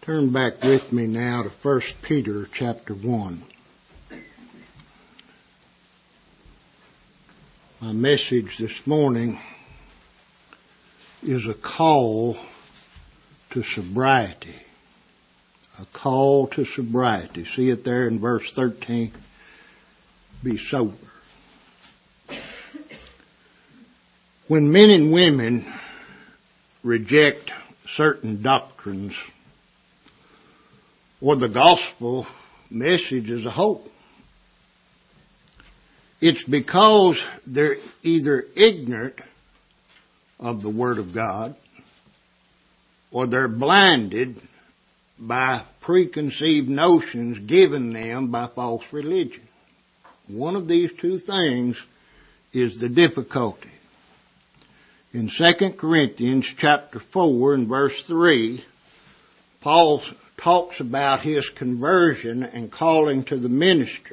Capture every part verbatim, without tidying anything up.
Turn back with me now to First Peter chapter one. My message this morning is a call to sobriety. A call to sobriety. See it there in verse thirteen. Be sober. When men and women reject certain doctrines or the gospel message as a whole, it's because they're either ignorant of the Word of God or they're blinded by preconceived notions given them by false religion. One of these two things is the difficulty. In Second Corinthians chapter four and verse three, Paul talks about his conversion and calling to the ministry.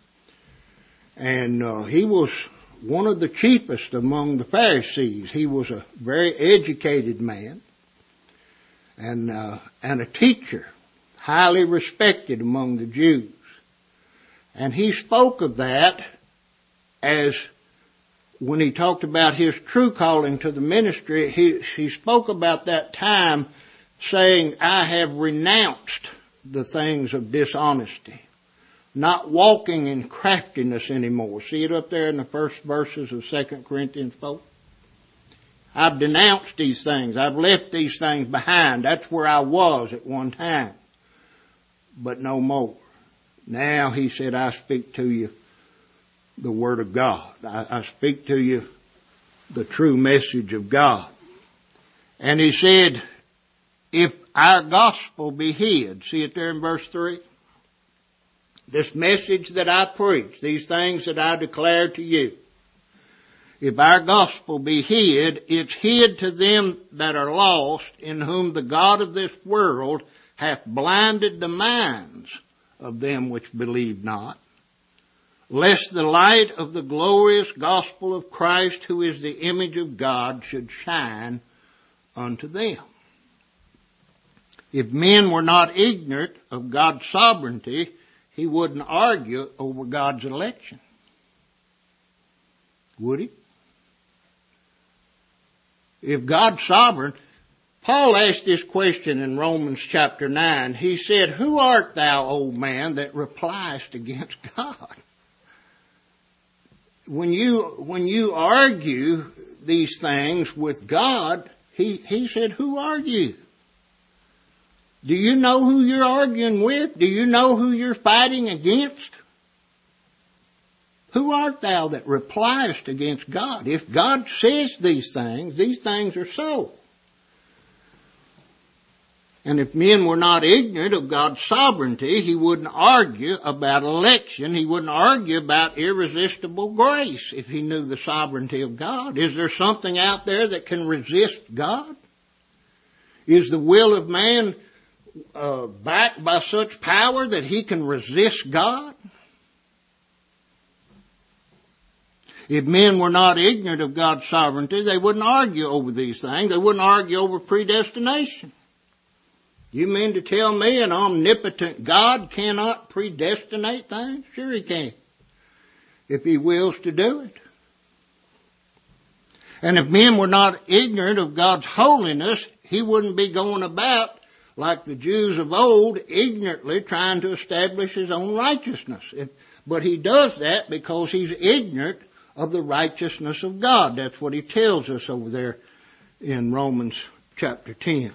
And uh, he was one of the chiefest among the Pharisees. He was a very educated man and uh, and a teacher, highly respected among the Jews. And he spoke of that as when he talked about his true calling to the ministry, he, he spoke about that time saying, I have renounced the things of dishonesty, not walking in craftiness anymore. See it up there in the first verses of Second Corinthians four? I've denounced these things. I've left these things behind. That's where I was at one time, but no more. Now, he said, I speak to you the Word of God. I, I speak to you the true message of God. And he said, if our gospel be hid, see it there in verse three? This message that I preach, these things that I declare to you, if our gospel be hid, it's hid to them that are lost, in whom the God of this world hath blinded the minds of them which believe not, lest the light of the glorious gospel of Christ, who is the image of God, should shine unto them. If men were not ignorant of God's sovereignty, he wouldn't argue over God's election. Would he? If God's sovereign, Paul asked this question in Romans chapter nine. He said, who art thou, old man, that repliest against God? When you, when you argue these things with God, he, he said, who are you? Do you know who you're arguing with? Do you know who you're fighting against? Who art thou that repliest against God? If God says these things, these things are so. And if men were not ignorant of God's sovereignty, he wouldn't argue about election. He wouldn't argue about irresistible grace if he knew the sovereignty of God. Is there something out there that can resist God? Is the will of man uh, backed by such power that he can resist God? If men were not ignorant of God's sovereignty, they wouldn't argue over these things. They wouldn't argue over predestination. You mean to tell me an omnipotent God cannot predestinate things? Sure he can, if he wills to do it. And if men were not ignorant of God's holiness, he wouldn't be going about like the Jews of old, ignorantly trying to establish his own righteousness. It, but he does that because he's ignorant of the righteousness of God. That's what he tells us over there in Romans chapter ten.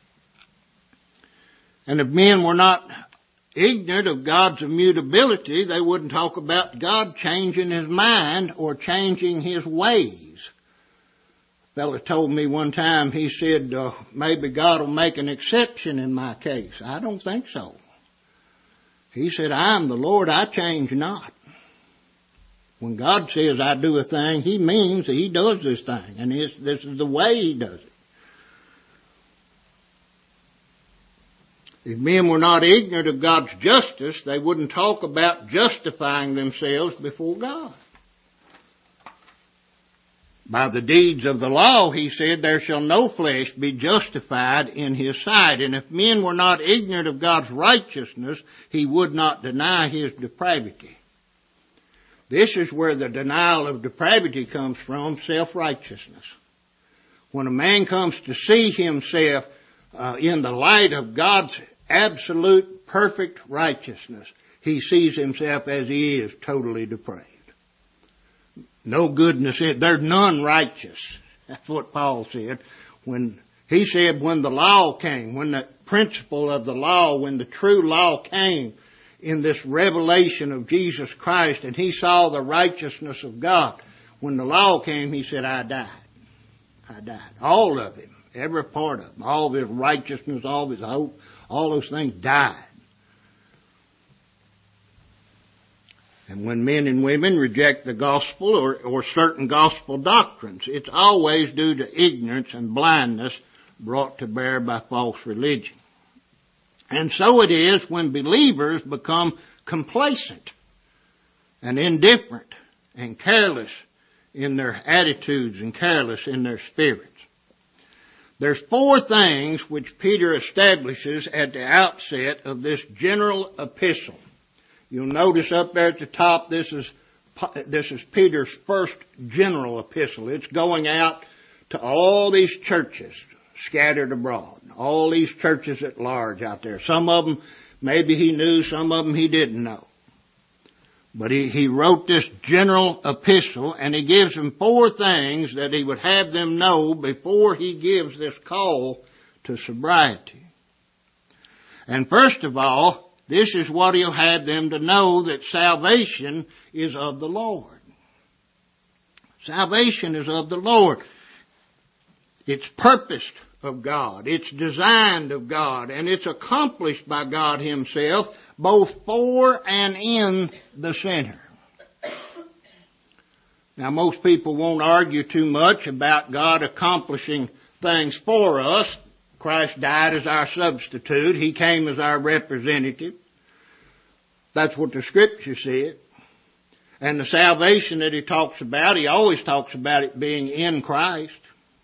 And if men were not ignorant of God's immutability, they wouldn't talk about God changing his mind or changing his ways. A fellow told me one time, he said, uh, maybe God will make an exception in my case. I don't think so. He said, I am the Lord, I change not. When God says I do a thing, he means that he does this thing. And this, this is the way he does it. If men were not ignorant of God's justice, they wouldn't talk about justifying themselves before God. By the deeds of the law, he said, there shall no flesh be justified in his sight. And if men were not ignorant of God's righteousness, he would not deny his depravity. This is where the denial of depravity comes from, self-righteousness. When a man comes to see himself uh, in the light of God's absolute, perfect righteousness, he sees himself as he is, totally depraved. No goodness in it. There's none righteous. That's what Paul said. When he said when the law came, when the principle of the law, when the true law came in this revelation of Jesus Christ and he saw the righteousness of God, when the law came, he said, I died. I died. All of him. Every part of him. All of his righteousness, all of his hope, all those things died. And when men and women reject the gospel or, or certain gospel doctrines, it's always due to ignorance and blindness brought to bear by false religion. And so it is when believers become complacent and indifferent and careless in their attitudes and careless in their spirits. There's four things which Peter establishes at the outset of this general epistle. You'll notice up there at the top, this is, this is Peter's first general epistle. It's going out to all these churches scattered abroad. All these churches at large out there. Some of them maybe he knew, some of them he didn't know. But he, he wrote this general epistle and he gives them four things that he would have them know before he gives this call to sobriety. And first of all, this is what he'll have them to know, that salvation is of the Lord. Salvation is of the Lord. It's purposed of God. It's designed of God. And it's accomplished by God himself, both for and in the sinner. Now, most people won't argue too much about God accomplishing things for us. Christ died as our substitute. He came as our representative. That's what the Scripture said. And the salvation that he talks about, he always talks about it being in Christ.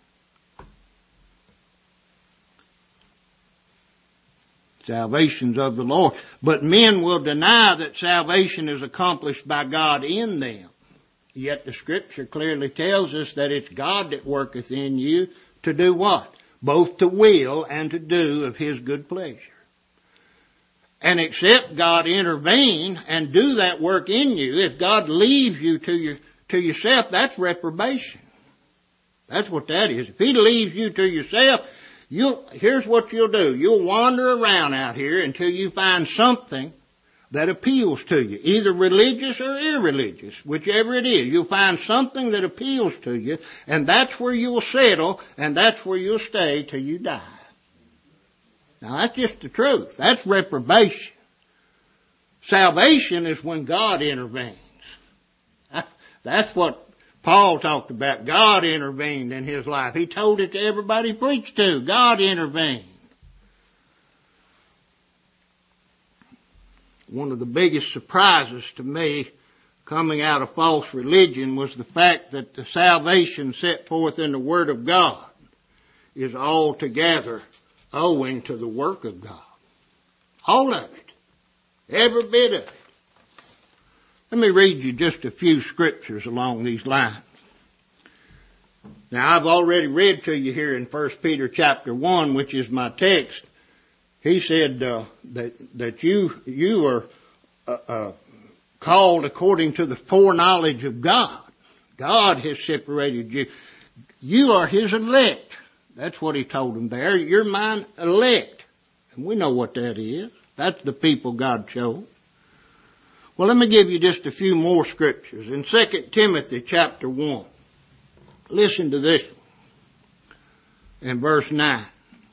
Salvation's of the Lord. But men will deny that salvation is accomplished by God in them. Yet the Scripture clearly tells us that it's God that worketh in you to do what? Both to will and to do of his good pleasure. And except God intervene and do that work in you, if God leaves you to your, to yourself, that's reprobation. That's what that is. If he leaves you to yourself, you'll, here's what you'll do. You'll wander around out here until you find something that appeals to you, either religious or irreligious, whichever it is. You'll find something that appeals to you, and that's where you'll settle, and that's where you'll stay till you die. Now that's just the truth. That's reprobation. Salvation is when God intervenes. That's what Paul talked about. God intervened in his life. He told it to everybody he preached to. God intervened. One of the biggest surprises to me coming out of false religion was the fact that the salvation set forth in the Word of God is altogether owing to the work of God. All of it. Every bit of it. Let me read you just a few scriptures along these lines. Now I've already read to you here in First Peter chapter one, which is my text. He said uh, that that you you are uh, uh, called according to the foreknowledge of God. God has separated you. You are his elect. That's what he told them there. You're mine elect. And we know what that is. That's the people God chose. Well, let me give you just a few more scriptures. In Second Timothy chapter one, listen to this one in verse nine.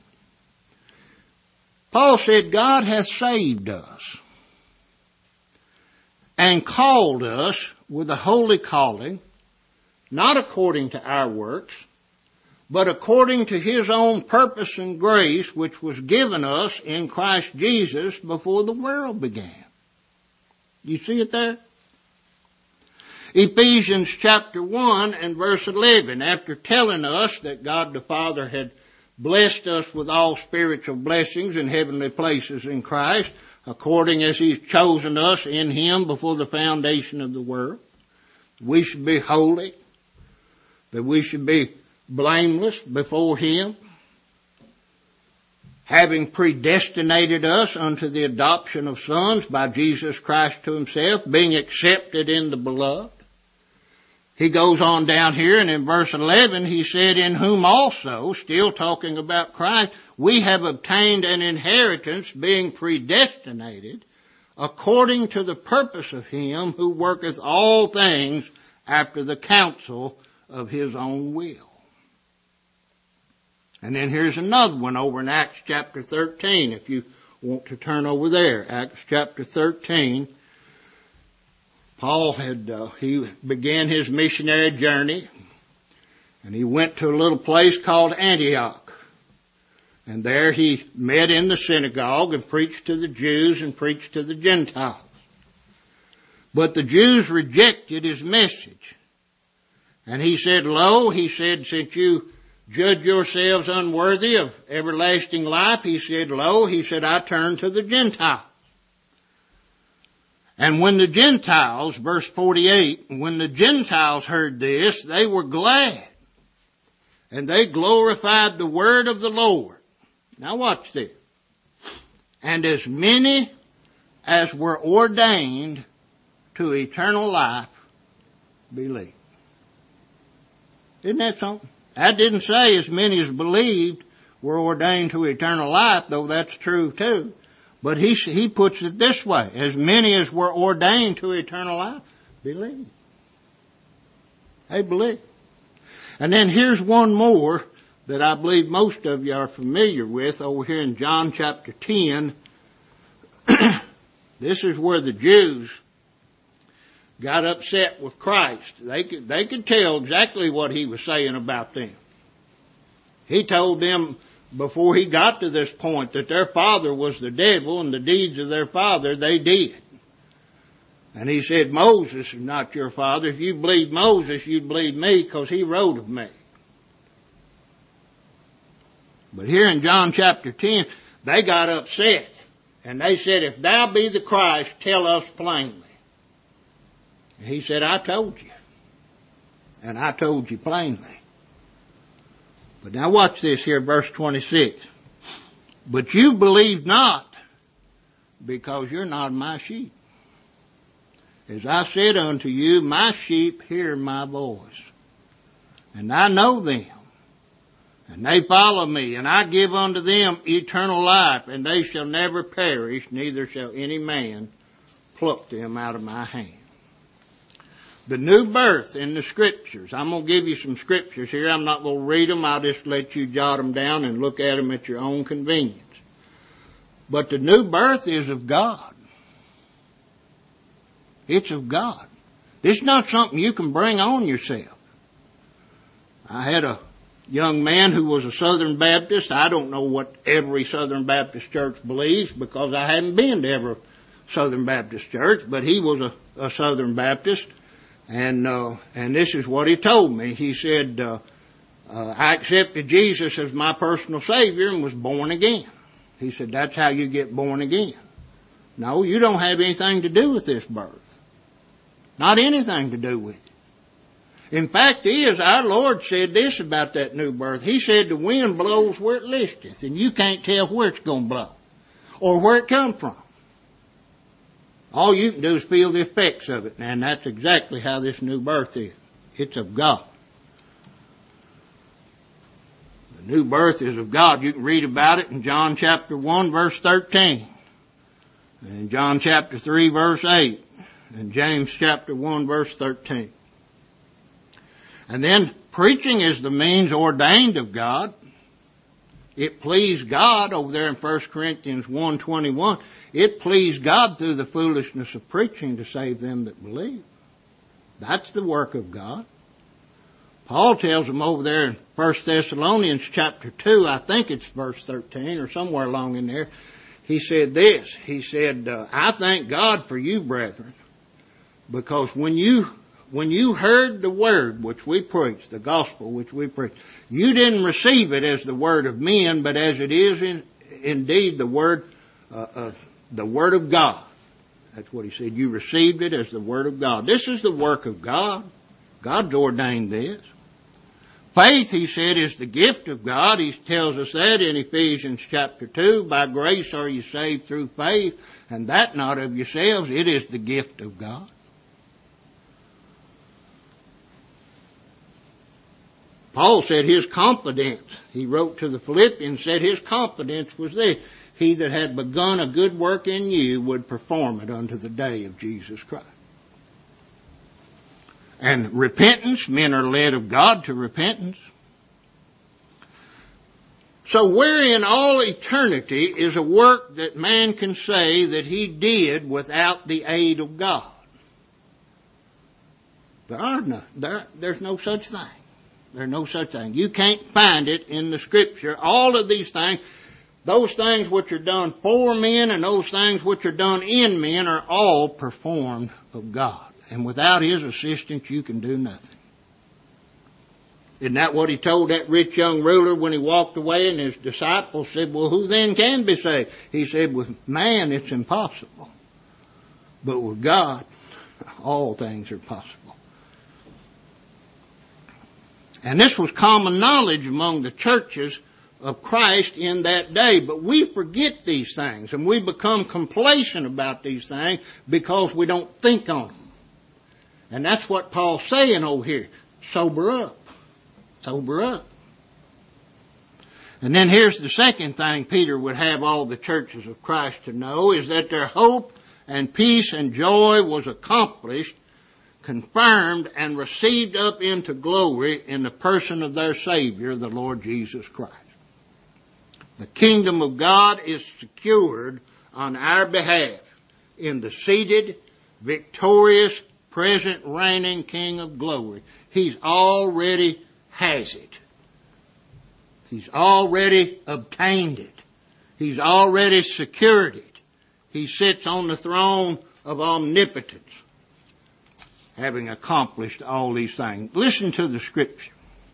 Paul said, God hath saved us and called us with a holy calling, not according to our works, but according to his own purpose and grace, which was given us in Christ Jesus before the world began. You see it there? Ephesians chapter one and verse eleven, after telling us that God the Father had blessed us with all spiritual blessings in heavenly places in Christ, according as He's chosen us in Him before the foundation of the world. We should be holy, that we should be blameless before Him, having predestinated us unto the adoption of sons by Jesus Christ to Himself, being accepted in the beloved. He goes on down here, and in verse eleven he said, in whom also, still talking about Christ, we have obtained an inheritance, being predestinated according to the purpose of Him who worketh all things after the counsel of His own will. And then here's another one over in Acts chapter thirteen, if you want to turn over there. Acts chapter thirteen. Paul had, uh, he began his missionary journey, and he went to a little place called Antioch. And there he met in the synagogue and preached to the Jews and preached to the Gentiles. But the Jews rejected his message. And he said, lo, he said, since you judge yourselves unworthy of everlasting life, he said, lo, he said, I turn to the Gentiles. And when the Gentiles, verse forty-eight, when the Gentiles heard this, they were glad. And they glorified the word of the Lord. Now watch this. And as many as were ordained to eternal life believed. Isn't that something? That didn't say as many as believed were ordained to eternal life, though that's true too. But he, he puts it this way, as many as were ordained to eternal life, believe. They believe. And then here's one more that I believe most of you are familiar with over here in John chapter ten. This is where the Jews got upset with Christ. They could, they could tell exactly what He was saying about them. He told them before He got to this point that their father was the devil, and the deeds of their father they did. And He said, Moses is not your father. If you believe Moses, you'd believe me, because he wrote of me. But here in John chapter ten, they got upset. And they said, if thou be the Christ, tell us plainly. And He said, I told you. And I told you plainly. But now watch this here, verse twenty-six. But you believe not, because you're not my sheep. As I said unto you, my sheep hear my voice. And I know them. And they follow me, and I give unto them eternal life, and they shall never perish, neither shall any man pluck them out of my hand. The new birth in the scriptures. I'm going to give you some scriptures here. I'm not going to read them. I'll just let you jot them down and look at them at your own convenience. But the new birth is of God. It's of God. This is not something you can bring on yourself. I had a young man who was a Southern Baptist. I don't know what every Southern Baptist church believes, because I haven't been to every Southern Baptist church, but he was a, a Southern Baptist. And, uh, and this is what he told me. He said, uh, uh, I accepted Jesus as my personal Savior and was born again. He said, that's how you get born again. No, you don't have anything to do with this birth. Not anything to do with it. In fact is, our Lord said this about that new birth. He said the wind blows where it listeth, and you can't tell where it's going to blow or where it come from. All you can do is feel the effects of it, and that's exactly how this new birth is. It's of God. The new birth is of God. You can read about it in John chapter one, verse thirteen, and in John chapter three, verse eight, and James chapter one, verse thirteen. And then preaching is the means ordained of God. It pleased God over there in First Corinthians one twenty-one. It pleased God through the foolishness of preaching to save them that believe. That's the work of God. Paul tells them over there in First Thessalonians chapter two, I think it's verse thirteen or somewhere along in there. He said this. He said, uh, I thank God for you, brethren, because when you when you heard the word which we preach, the gospel which we preach, you didn't receive it as the word of men, but as it is in, indeed the word, uh, uh, the word of God. That's what he said. You received it as the word of God. This is the work of God. God's ordained this. Faith, he said, is the gift of God. He tells us that in Ephesians chapter two. By grace are you saved through faith, and that not of yourselves. It is the gift of God. Paul said his confidence, he wrote to the Philippians, said his confidence was this: he that had begun a good work in you would perform it unto the day of Jesus Christ. And repentance, men are led of God to repentance. So where in all eternity is a work that man can say that he did without the aid of God? There are no, there, there's no such thing. There's no such thing. You can't find it in the Scripture. All of these things, those things which are done for men and those things which are done in men, are all performed of God. And without his assistance, you can do nothing. Isn't that what he told that rich young ruler when he walked away, and his disciples said, well, who then can be saved? He said, with man it's impossible, but with God all things are possible. And this was common knowledge among the churches of Christ in that day. But we forget these things, and we become complacent about these things because we don't think on them. And that's what Paul's saying over here. Sober up. Sober up. And then here's the second thing Peter would have all the churches of Christ to know, is that their hope and peace and joy was accomplished, confirmed, and received up into glory in the person of their Savior, the Lord Jesus Christ. The kingdom of God is secured on our behalf in the seated, victorious, present reigning King of glory. He's already has it. He's already obtained it. He's already secured it. He sits on the throne of omnipotence, having accomplished all these things. Listen to the scripture.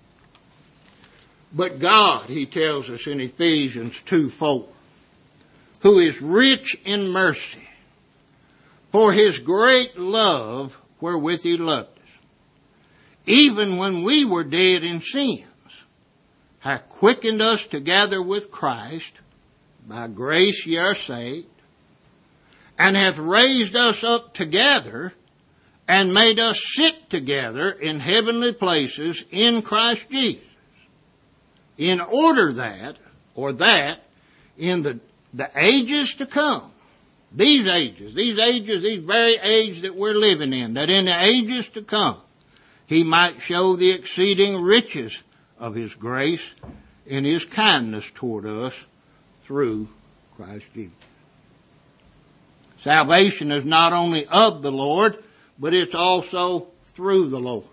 But God, he tells us in Ephesians two four, who is rich in mercy, for his great love wherewith he loved us, even when we were dead in sins, hath quickened us together with Christ. By grace ye are saved, and hath raised us up together, and made us sit together in heavenly places in Christ Jesus, in order that, or that, in the, the ages to come, these ages, these ages, these very age that we're living in, that in the ages to come, he might show the exceeding riches of his grace in his kindness toward us through Christ Jesus. Salvation is not only of the Lord, but it's also through the Lord.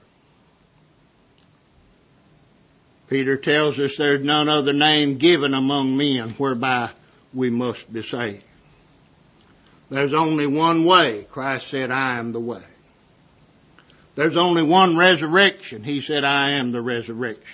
Peter tells us there's none other name given among men whereby we must be saved. There's only one way. Christ said, I am the way. There's only one resurrection. He said, I am the resurrection.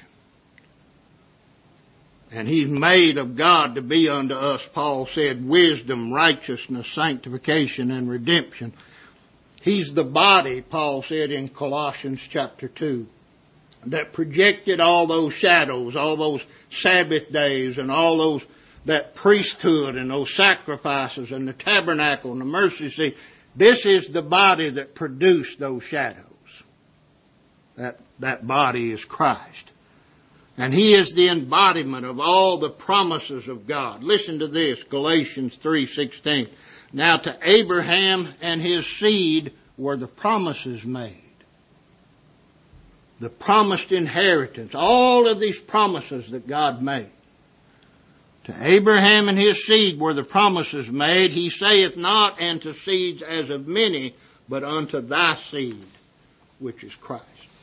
And he's made of God to be unto us, Paul said, wisdom, righteousness, sanctification, and redemption. He's the body, Paul said in Colossians chapter two, that projected all those shadows, all those Sabbath days, and all those, that priesthood and those sacrifices and the tabernacle and the mercy seat. This is the body that produced those shadows. That, that body is Christ. And he is the embodiment of all the promises of God. Listen to this, Galatians three sixteen. Now to Abraham and his seed were the promises made. The promised inheritance. All of these promises that God made. To Abraham and his seed were the promises made. He saith not unto seeds as of many, but unto thy seed, which is Christ.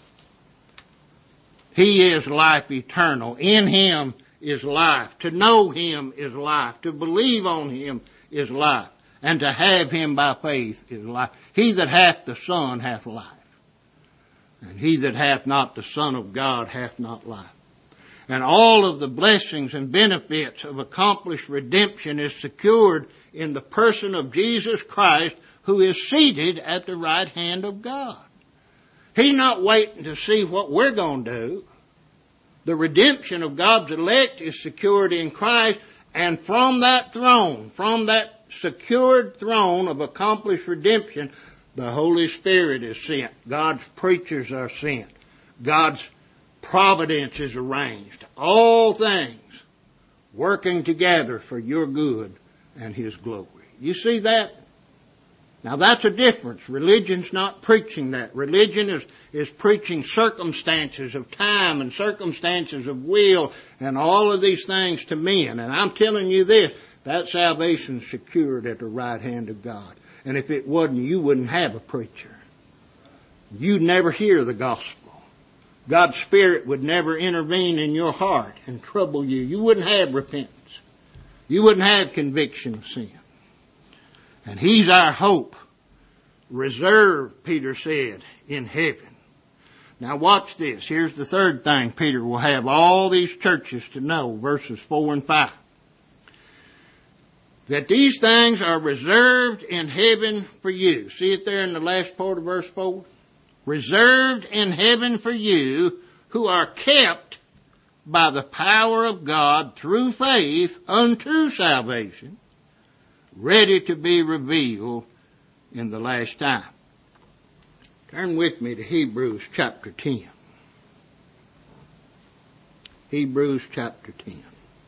He is life eternal. In him is life. To know him is life. To believe on him is life. And to have him by faith is life. He that hath the Son hath life. And he that hath not the Son of God hath not life. And all of the blessings and benefits of accomplished redemption is secured in the person of Jesus Christ, who is seated at the right hand of God. He's not waiting to see what we're going to do. The redemption of God's elect is secured in Christ, and from that throne, from that secured throne of accomplished redemption, the Holy Spirit is sent. God's preachers are sent. God's providence is arranged. All things working together for your good and His glory. You see that? Now that's a difference. Religion's not preaching that. Religion is, is preaching circumstances of time and circumstances of will and all of these things to men. And I'm telling you this, that salvation's secured at the right hand of God. And if it wasn't, you wouldn't have a preacher. You'd never hear the gospel. God's Spirit would never intervene in your heart and trouble you. You wouldn't have repentance. You wouldn't have conviction of sin. And He's our hope, reserved, Peter said, in heaven. Now watch this. Here's the third thing Peter will have all these churches to know, verses four and five. That these things are reserved in heaven for you. See it there in the last part of verse four? Reserved in heaven for you, who are kept by the power of God through faith unto salvation, ready to be revealed in the last time. Turn with me to Hebrews chapter ten. Hebrews chapter ten.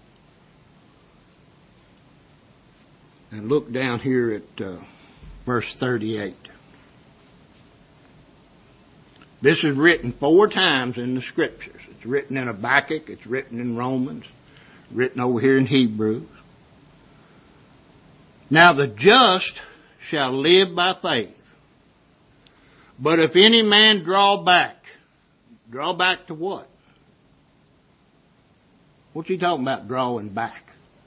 And look down here at uh, verse thirty-eight. This is written four times in the Scriptures. It's written in Habakkuk, it's written in Romans, written over here in Hebrews. Now the just shall live by faith. But if any man draw back, draw back to what? What's he talking about drawing back?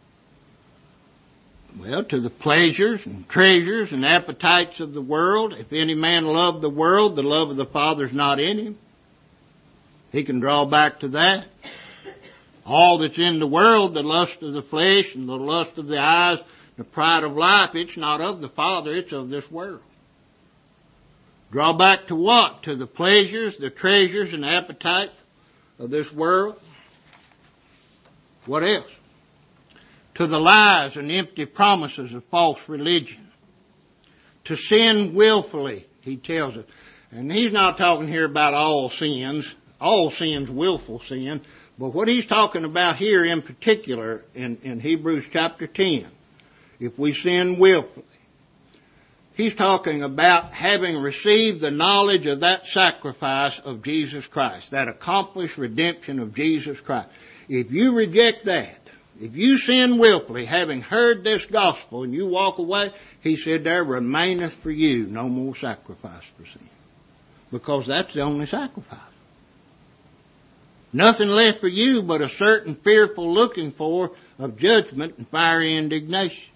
Well, to the pleasures and treasures and appetites of the world. If any man love the world, the love of the Father's not in him. He can draw back to that. All that's in the world, the lust of the flesh and the lust of the eyes, the pride of life, it's not of the Father, it's of this world. Draw back to what? To the pleasures, the treasures, and appetite of this world. What else? To the lies and empty promises of false religion. To sin willfully, he tells us. And he's not talking here about all sins. All sins, willful sin. But what he's talking about here in particular in, in Hebrews chapter ten, if we sin willfully, he's talking about having received the knowledge of that sacrifice of Jesus Christ, that accomplished redemption of Jesus Christ. If you reject that, if you sin willfully, having heard this gospel, and you walk away, he said, there remaineth for you no more sacrifice for sin. Because that's the only sacrifice. Nothing left for you but a certain fearful looking for of judgment and fiery indignation.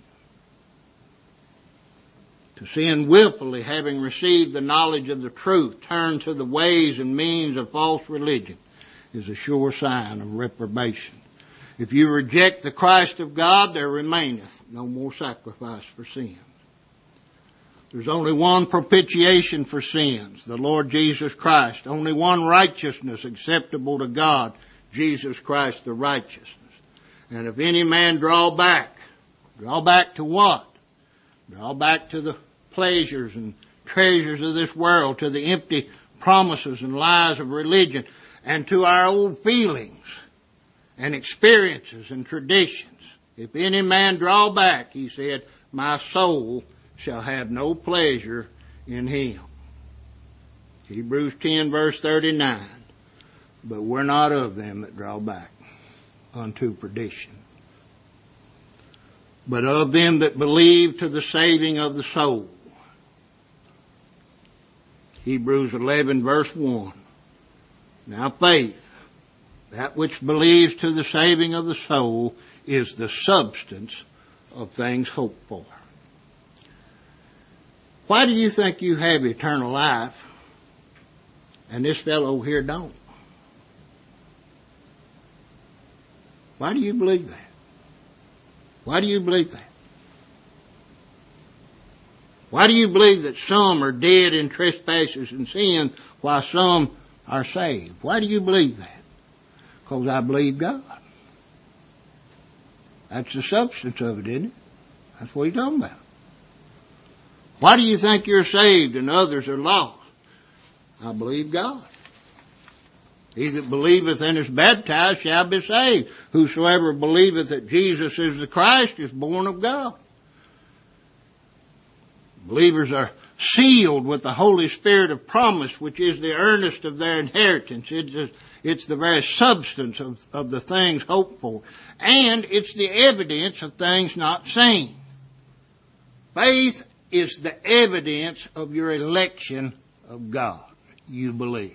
To sin willfully, having received the knowledge of the truth, turn to the ways and means of false religion, is a sure sign of reprobation. If you reject the Christ of God, there remaineth no more sacrifice for sins. There's only one propitiation for sins, the Lord Jesus Christ. Only one righteousness acceptable to God, Jesus Christ the righteousness. And if any man draw back, draw back to what? Draw back to the pleasures and treasures of this world, to the empty promises and lies of religion, and to our old feelings and experiences and traditions. If any man draw back, he said, my soul shall have no pleasure in him. Hebrews ten verse thirty-nine. But we're not of them that draw back unto perdition, but of them that believe to the saving of the soul. Hebrews eleven verse one. Now faith, that which believes to the saving of the soul, is the substance of things hoped for. Why do you think you have eternal life and this fellow here don't. Why do you believe that? Why do you believe that? Why do you believe that some are dead in trespasses and sins while some are saved? Why do you believe that? Because I believe God. That's the substance of it, isn't it? That's what he's talking about. Why do you think you're saved and others are lost? I believe God. He that believeth and is baptized shall be saved. Whosoever believeth that Jesus is the Christ is born of God. Believers are sealed with the Holy Spirit of promise, which is the earnest of their inheritance. It's, it's the very substance of, of the things hoped for. And it's the evidence of things not seen. Faith is the evidence of your election of God. You believe.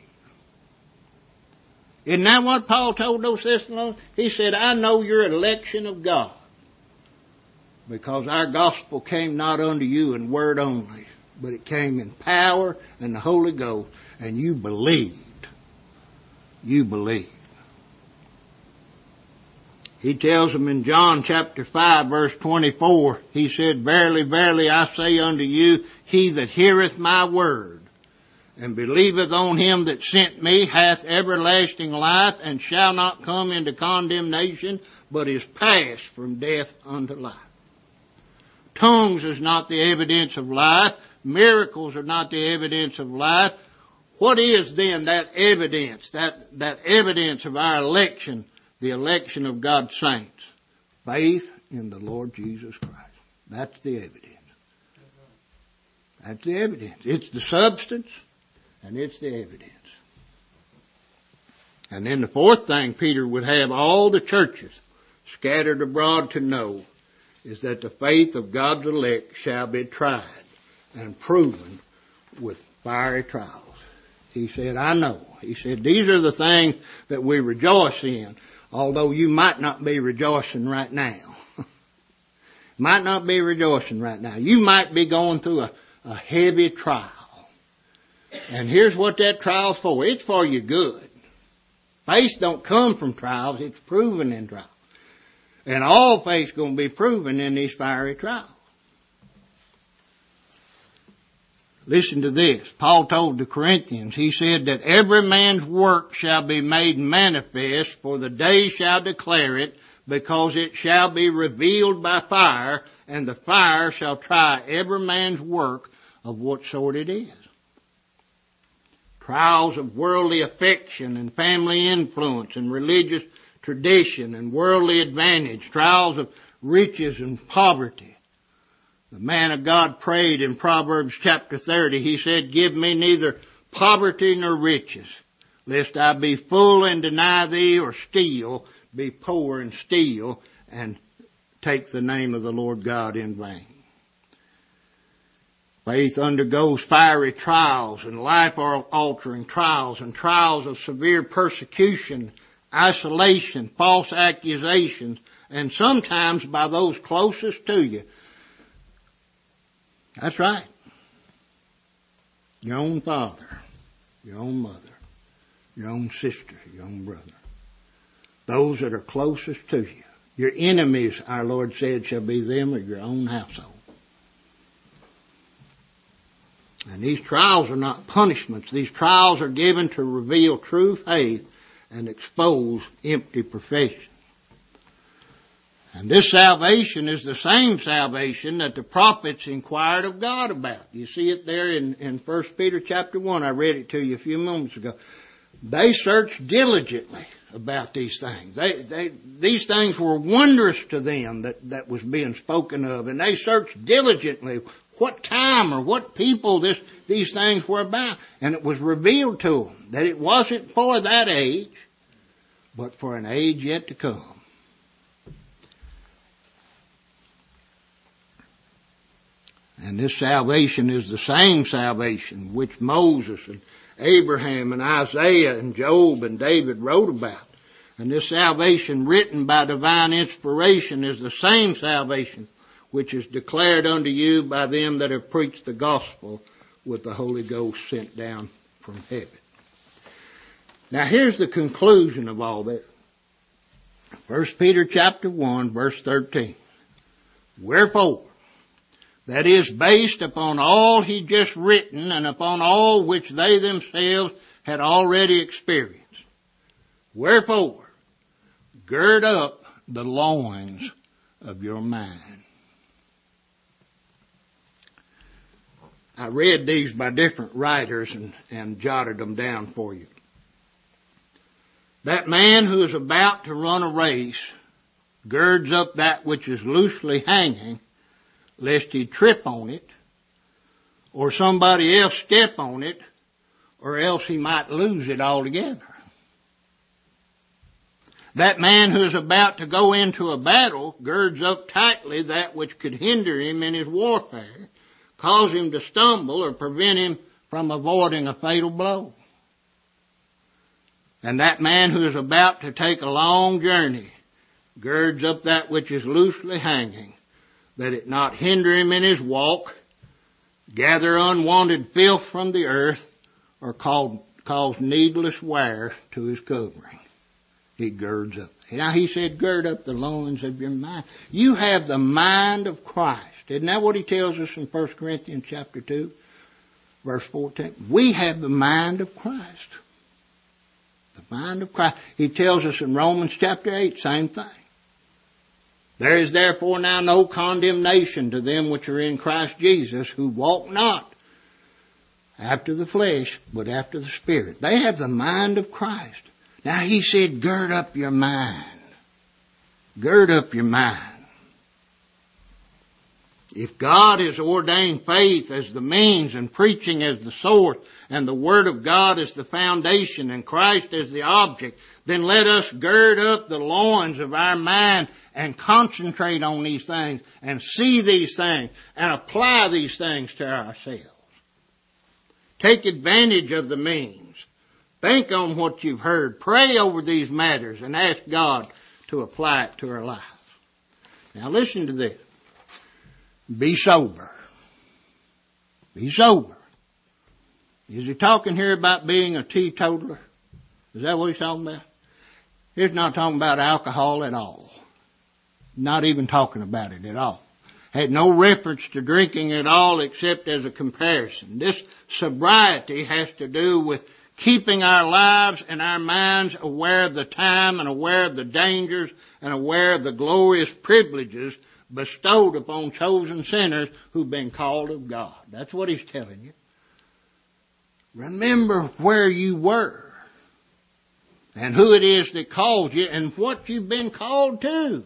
Isn't that what Paul told those Thessalonians? He said, I know your election of God, because our gospel came not unto you in word only, but it came in power and the Holy Ghost, and you believed. You believed. He tells them in John chapter five verse twenty-four, he said, Verily, verily, I say unto you, he that heareth my word, and believeth on him that sent me hath everlasting life, and shall not come into condemnation, but is passed from death unto life. Tongues is not the evidence of life. Miracles are not the evidence of life. What is then that evidence, that, that evidence of our election, the election of God's saints? Faith in the Lord Jesus Christ. That's the evidence. That's the evidence. It's the substance, and it's the evidence. And then the fourth thing Peter would have all the churches scattered abroad to know is that the faith of God's elect shall be tried and proven with fiery trials. He said, I know. He said, these are the things that we rejoice in, although you might not be rejoicing right now. Might not be rejoicing right now. You might be going through a, a heavy trial. And here's what that trial's for. It's for your good. Faith don't come from trials. It's proven in trials. And all faith's going to be proven in these fiery trials. Listen to this. Paul told the Corinthians, he said that every man's work shall be made manifest, for the day shall declare it, because it shall be revealed by fire, and the fire shall try every man's work of what sort it is. Trials of worldly affection and family influence and religious tradition and worldly advantage. Trials of riches and poverty. The man of God prayed in Proverbs chapter thirty. He said, give me neither poverty nor riches, lest I be full and deny thee, or steal, be poor and steal, and take the name of the Lord God in vain. Faith undergoes fiery trials and life-altering trials and trials of severe persecution, isolation, false accusations, and sometimes by those closest to you. That's right. Your own father, your own mother, your own sister, your own brother. Those that are closest to you. Your enemies, our Lord said, shall be them of your own household. And these trials are not punishments. These trials are given to reveal true faith and expose empty profession. And this salvation is the same salvation that the prophets inquired of God about. You see it there in, in First Peter chapter one. I read it to you a few moments ago. They searched diligently about these things. They, they, these things were wondrous to them that, that was being spoken of. And they searched diligently what time or what people this, these things were about. And it was revealed to them that it wasn't for that age, but for an age yet to come. And this salvation is the same salvation which Moses and Abraham and Isaiah and Job and David wrote about. And this salvation written by divine inspiration is the same salvation which is declared unto you by them that have preached the gospel with the Holy Ghost sent down from heaven. Now here's the conclusion of all this. First Peter chapter one, verse thirteen. Wherefore, that is based upon all he just written and upon all which they themselves had already experienced. Wherefore, gird up the loins of your mind. I read these by different writers and, and jotted them down for you. That man who is about to run a race girds up that which is loosely hanging, lest he trip on it, or somebody else step on it, or else he might lose it altogether. That man who is about to go into a battle girds up tightly that which could hinder him in his warfare, cause him to stumble, or prevent him from avoiding a fatal blow. And that man who is about to take a long journey girds up that which is loosely hanging, that it not hinder him in his walk, gather unwanted filth from the earth, or cause, cause needless wear to his covering. He girds up. Now he said, gird up the loins of your mind. You have the mind of Christ. Isn't that what he tells us in First Corinthians chapter two, verse fourteen? We have the mind of Christ. The mind of Christ. He tells us in Romans chapter eight, same thing. There is therefore now no condemnation to them which are in Christ Jesus, who walk not after the flesh, but after the Spirit. They have the mind of Christ. Now he said, gird up your mind. Gird up your mind. If God has ordained faith as the means and preaching as the source and the Word of God as the foundation and Christ as the object, then let us gird up the loins of our mind and concentrate on these things and see these things and apply these things to ourselves. Take advantage of the means. Think on what you've heard. Pray over these matters and ask God to apply it to our lives. Now listen to this. Be sober. Be sober. Is he talking here about being a teetotaler? Is that what he's talking about? He's not talking about alcohol at all. Not even talking about it at all. Had no reference to drinking at all except as a comparison. This sobriety has to do with keeping our lives and our minds aware of the time and aware of the dangers and aware of the glorious privileges bestowed upon chosen sinners who've been called of God. That's what he's telling you. Remember where you were and who it is that called you and what you've been called to.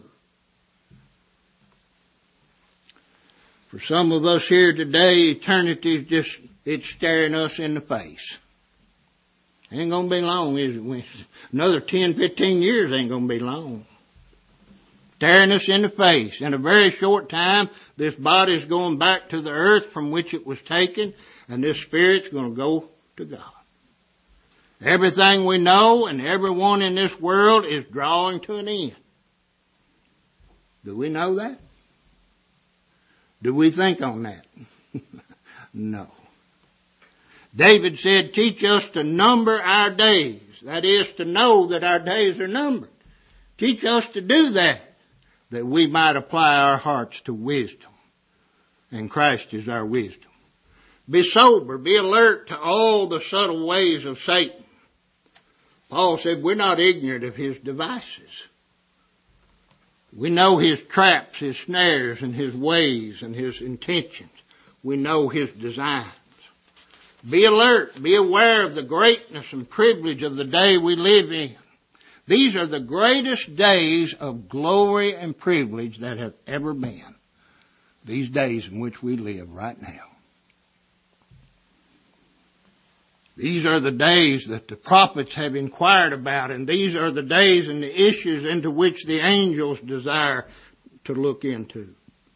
For some of us here today, eternity is just, it's staring us in the face. Ain't gonna be long, is it? Another ten, fifteen years ain't gonna be long. Staring us in the face. In a very short time, this body's going back to the earth from which it was taken, and this spirit's going to go to God. Everything we know and everyone in this world is drawing to an end. Do we know that? Do we think on that? No. David said, teach us to number our days. That is, to know that our days are numbered. Teach us to do that, that we might apply our hearts to wisdom. And Christ is our wisdom. Be sober, be alert to all the subtle ways of Satan. Paul said we're not ignorant of his devices. We know his traps, his snares, and his ways, and his intentions. We know his designs. Be alert, be aware of the greatness and privilege of the day we live in. These are the greatest days of glory and privilege that have ever been. These days in which we live right now. These are the days that the prophets have inquired about, and these are the days and the issues into which the angels desire to look into.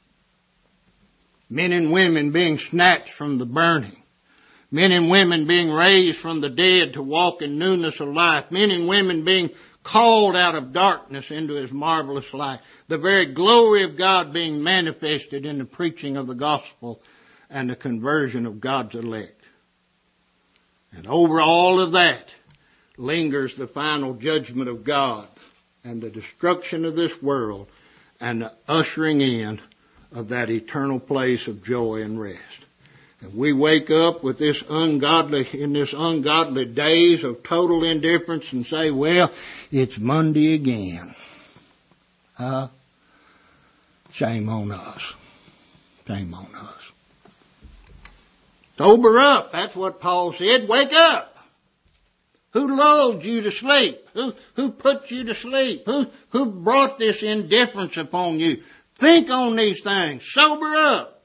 Men and women being snatched from the burning. Men and women being raised from the dead to walk in newness of life. Men and women being called out of darkness into his marvelous light. The very glory of God being manifested in the preaching of the gospel and the conversion of God's elect. And over all of that, lingers the final judgment of God and the destruction of this world and the ushering in of that eternal place of joy and rest. And we wake up with this ungodly, in this ungodly days of total indifference and say, well, it's Monday again. Huh? Shame on us. Shame on us. Sober up. That's what Paul said. Wake up. Who lulled you to sleep? Who, who put you to sleep? Who, who brought this indifference upon you? Think on these things. Sober up.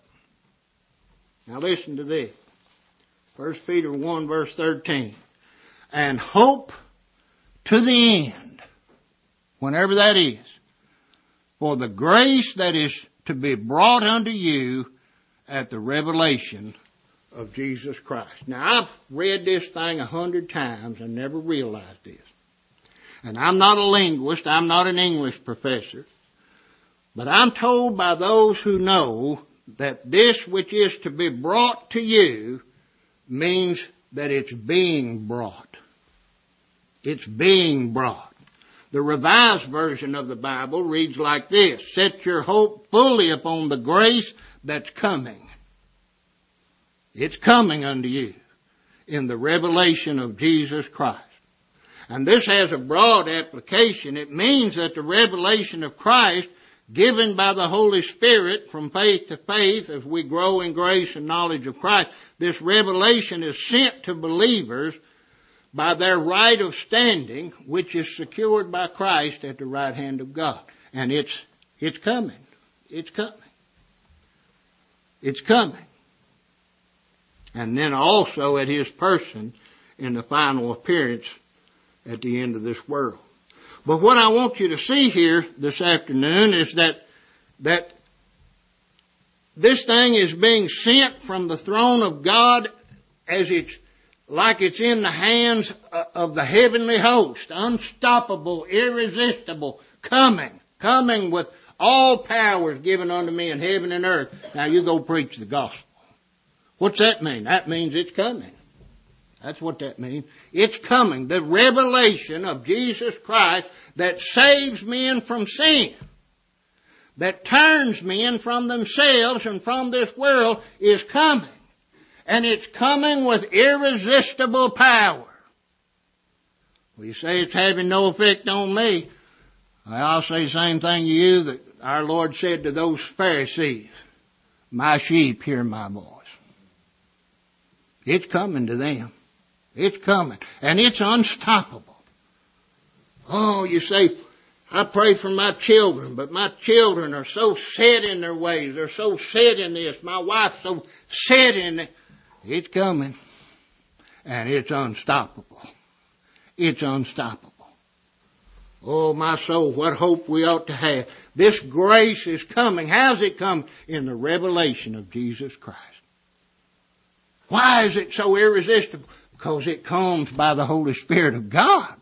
Now listen to this. First Peter one verse thirteen. And hope to the end, whenever that is, for the grace that is to be brought unto you at the revelation of Jesus Christ. Now I've read this thing a hundred times and never realized this. And I'm not a linguist, I'm not an English professor, but I'm told by those who know that this which is to be brought to you means that it's being brought. It's being brought. The Revised Version of the Bible reads like this: set your hope fully upon the grace that's coming. It's coming unto you in the revelation of Jesus Christ. And this has a broad application. It means that the revelation of Christ, given by the Holy Spirit from faith to faith as we grow in grace and knowledge of Christ, this revelation is sent to believers by their right of standing, which is secured by Christ at the right hand of God. And it's, it's coming. It's coming. It's coming. And then also at His person in the final appearance at the end of this world. But what I want you to see here this afternoon is that, that this thing is being sent from the throne of God as it's like it's in the hands of the heavenly host, unstoppable, irresistible, coming, coming with all powers given unto me in heaven and earth. Now you go preach the gospel. What's that mean? That means it's coming. That's what that means. It's coming. The revelation of Jesus Christ that saves men from sin, that turns men from themselves and from this world, is coming. And it's coming with irresistible power. Well, you say it's having no effect on me. I'll say the same thing to you that our Lord said to those Pharisees. My sheep hear my voice. It's coming to them. It's coming. And it's unstoppable. Oh, you say, I pray for my children, but my children are so set in their ways. They're so set in this. My wife's so set in it. It's coming. And it's unstoppable. It's unstoppable. Oh, my soul, what hope we ought to have. This grace is coming. How's it come? In the revelation of Jesus Christ. Why is it so irresistible? Because it comes by the Holy Spirit of God.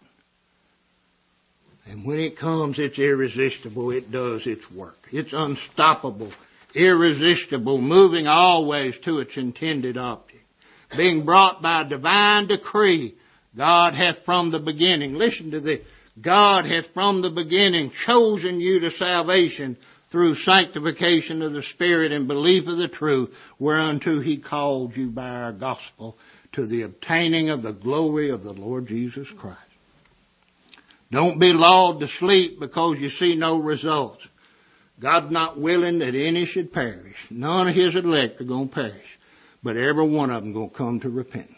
And when it comes, it's irresistible. It does its work. It's unstoppable, irresistible, moving always to its intended object. Being brought by divine decree, God hath from the beginning, listen to this, God hath from the beginning chosen you to salvation through sanctification of the Spirit and belief of the truth, whereunto He called you by our gospel to the obtaining of the glory of the Lord Jesus Christ. Don't be lulled to sleep because you see no results. God's not willing that any should perish. None of His elect are going to perish. But every one of them going to come to repentance.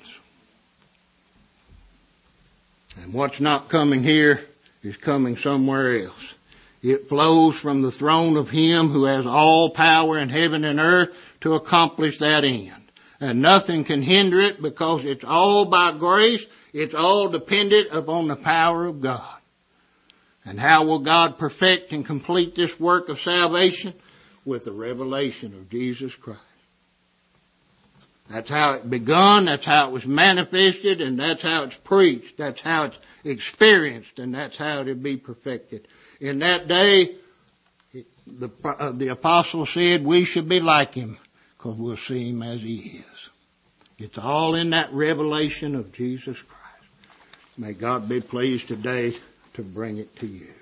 And what's not coming here is coming somewhere else. It flows from the throne of Him who has all power in heaven and earth to accomplish that end. And nothing can hinder it because it's all by grace. It's all dependent upon the power of God. And how will God perfect and complete this work of salvation? With the revelation of Jesus Christ. That's how it begun, that's how it was manifested, and that's how it's preached, that's how it's experienced, and that's how it'll be perfected. In that day, the, uh, the apostle said we should be like Him, because we'll see Him as He is. It's all in that revelation of Jesus Christ. May God be pleased today to bring it to you.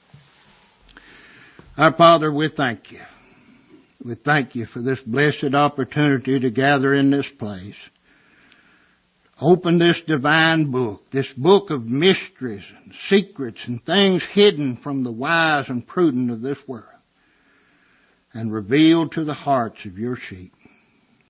Our Father, we thank you. We thank you for this blessed opportunity to gather in this place. Open this divine book, this book of mysteries and secrets and things hidden from the wise and prudent of this world, and revealed to the hearts of your sheep.